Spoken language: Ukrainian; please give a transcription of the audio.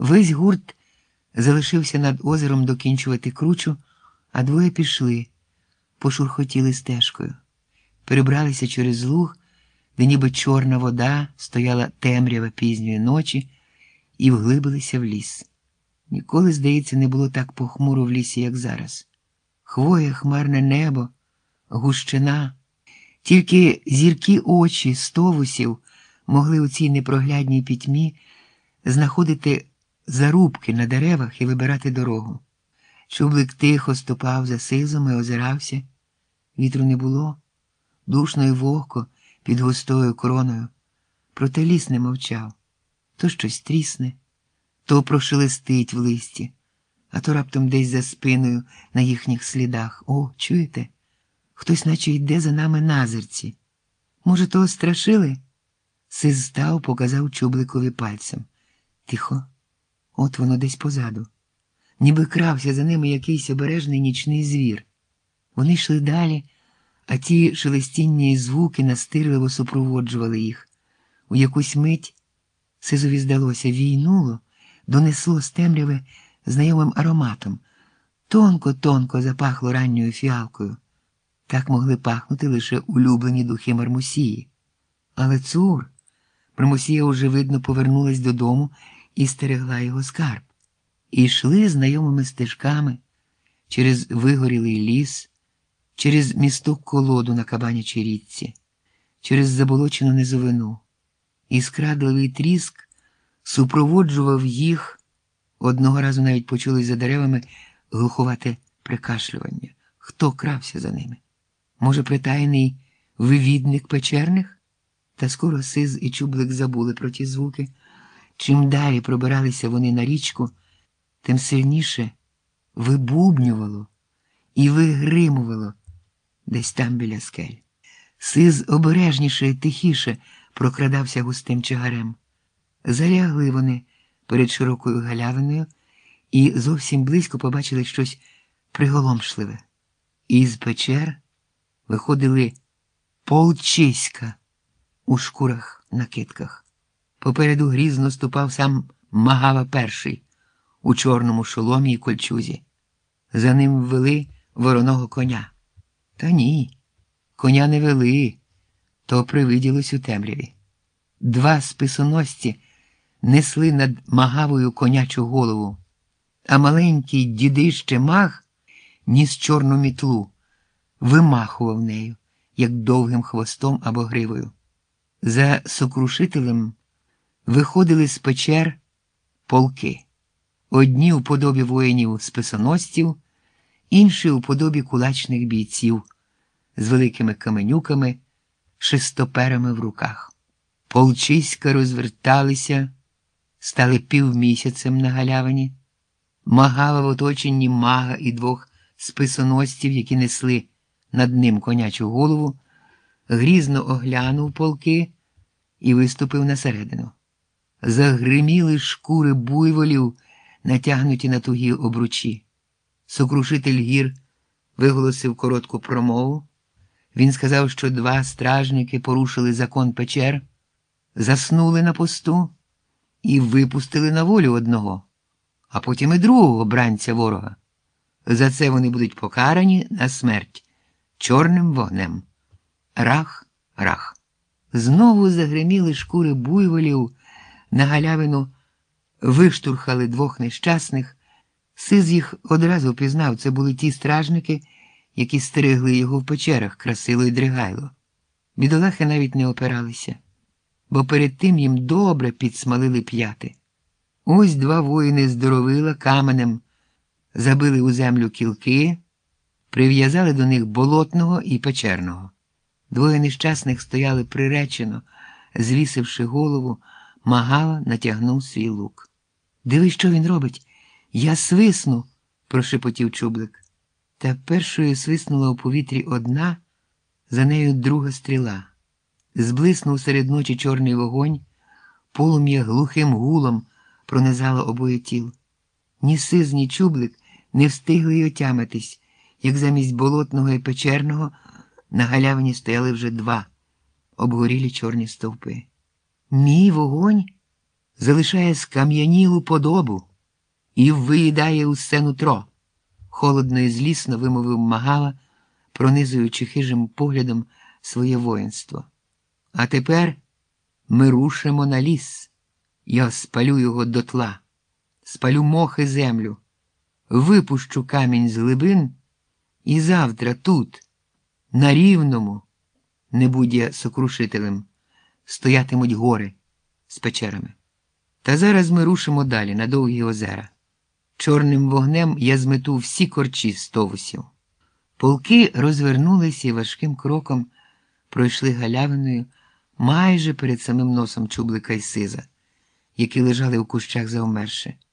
Весь гурт залишився над озером докінчувати кручу, а двоє пішли, пошурхотіли стежкою. Перебралися через луг, де ніби чорна вода, стояла темрява пізньої ночі, і вглибилися в ліс. Ніколи, здається, не було так похмуро в лісі, як зараз. Хвоя, хмарне небо, гущина. Тільки зіркі очі стовусів могли у цій непроглядній пітьмі знаходити зарубки на деревах і вибирати дорогу. Чублик тихо ступав за Сизом і озирався. Вітру не було, душно й вогко під густою короною. Проте ліс не мовчав. То щось трісне, то прошелестить в листі, а то раптом десь за спиною на їхніх слідах. О, чуєте? Хтось наче йде за нами на зерці. Може, того страшили? Сиз став, показав Чубликові пальцем. Тихо, от воно десь позаду. Ніби крався за ними якийсь обережний нічний звір. Вони йшли далі, а ті шелестінні звуки настирливо супроводжували їх. У якусь мить Сизові здалося, війнуло, донесло з темряви знайомим ароматом. Тонко-тонко запахло ранньою фіалкою. Так могли пахнути лише улюблені духи Мармусії. Але цур! Мармусія уже, видно, повернулась додому і стерегла його скарб. І йшли знайомими стежками через вигорілий ліс, через місток колоду на Кабанячій річці, через заболочену низовину. І скрадливий тріск супроводжував їх, одного разу навіть почулось за деревами глуховате прикашлювання. Хто крався за ними? Може, притаєний вивідник печерних? Та скоро Сиз і Чублик забули про ті звуки. Чим далі пробиралися вони на річку, тим сильніше вибубнювало і вигримувало десь там біля скель. Сиз обережніше і тихіше прокрадався густим чагарем. Залягли вони перед широкою галявиною і зовсім близько побачили щось приголомшливе. Із печер виходили полчиська у шкурах-накидках. Попереду грізно ступав сам Магава перший у чорному шоломі і кольчузі. За ним ввели вороного коня. Та ні, коня не вели, то привиділось у темряві. Два списоносці несли над Магавою конячу голову, а маленький дідище Маг ніс чорну мітлу, вимахував нею, як довгим хвостом або гривою. За сокрушителем виходили з печер полки. Одні у подобі воїнів-списоносців, інші у подобі кулачних бійців з великими каменюками, шестоперами в руках. Полчиська розверталися, стали півмісяцем на галявині. Магава в оточенні Мага і двох списоносців, які несли над ним конячу голову, грізно оглянув полки і виступив на середину. Загриміли шкури буйволів, натягнуті на тугі обручі. Сокрушитель гір виголосив коротку промову. Він сказав, що два стражники порушили закон печер, заснули на посту і випустили на волю одного, а потім і другого бранця ворога. За це вони будуть покарані на смерть чорним вогнем. Рах, рах. Знову загриміли шкури буйволів, на галявину виштурхали двох нещасних. Сиз їх одразу пізнав, це були ті стражники, які стерегли його в печерах Красило і Дригайло. Бідолахи навіть не опиралися, бо перед тим їм добре підсмалили п'яти. Ось два воїни здоровила каменем забили у землю кілки, прив'язали до них болотного і печерного. Двоє нещасних стояли приречено, звісивши голову. Магава натягнув свій лук. «Диви, що він робить! Я свисну!» – прошепотів Чублик. Та першою свиснула у повітрі одна, за нею друга стріла. Зблиснув серед ночі чорний вогонь, полум'я глухим гулом пронизало обоє тіл. Ні Сиз, ні Чублик не встигли й отямитись, як замість болотного і печерного на галявині стояли вже два обгорілі чорні стовпи. «Мій вогонь?» залишає скам'янілу подобу і виїдає усе нутро, холодно і злісно вимовив Магала, пронизуючи хижим поглядом своє воїнство. А тепер ми рушимо на ліс. Я спалю його дотла, спалю мох і землю, випущу камінь з глибин, і завтра тут, на Рівному, не будь я сокрушителем, стоятимуть гори з печерами. Та зараз ми рушимо далі, на Довгі озера. Чорним вогнем я змету всі корчі з товусів. Полки розвернулися і важким кроком пройшли галявиною майже перед самим носом Чублика й Сиза, які лежали у кущах завмерши.